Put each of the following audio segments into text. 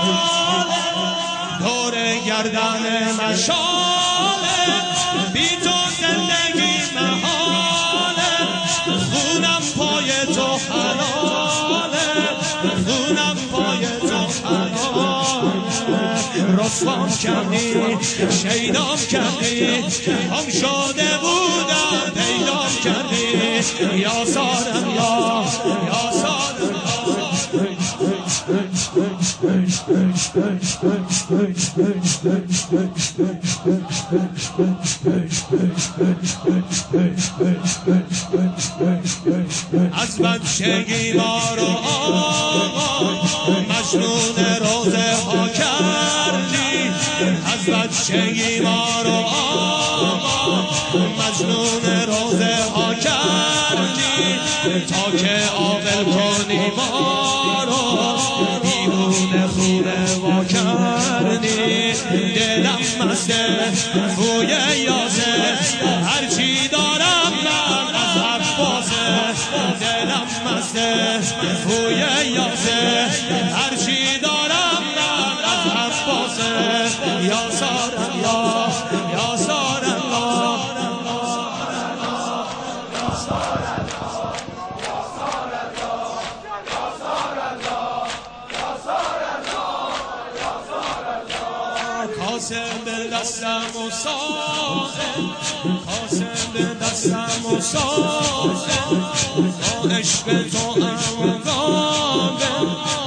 دور گردن مشاله بی تو زندگی محاله خونم پای تو حلاله خونم پای تو حلاله رسوام کردی شیدام کردی هم شده بودم پیدام کردی یا سارم یا سارم از بچگی ما رو آقا مجنون روزه ها کردی از بچگی ما رو آقا مجنون روزه ها کردی تا که عاقل کنی ما رو دیوونه خونه وا کردی دلم مسته بوی یاسه هرچی دارم من از عباسه دلم مسته بوی یاسه هرچی دارم من از عباسه یا سارم یا سارم قاسم به دستم و سازم قاسم به دستم و سازم با عشق تو اموابم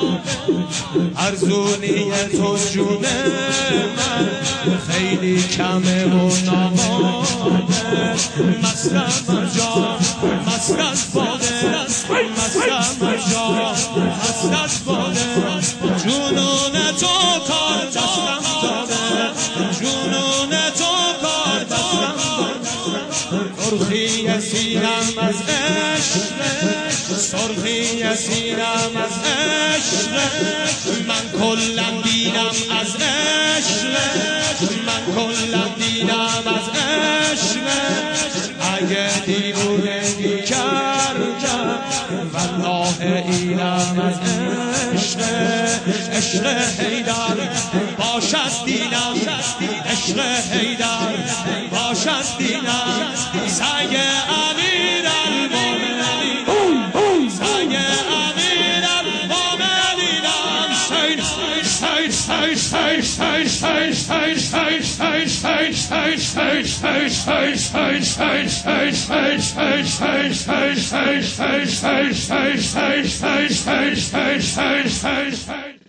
ارزونی تو جون من خیلی کمه و ناماده مستم جان مست از باده مستم جان مست از باده جنون تو کار دستم داده جنون تو کار دستم سرخی سینم از عشق سرخی سینم از عشق من کلم دینم از عشق من کلم دینم از عشق اگه دیوونگی کردم والله اینم از عشق عشق حیدر باشد دینم عشق حیدر باشد دینم سگ امیر المومنین سگ امیر المومنینم شین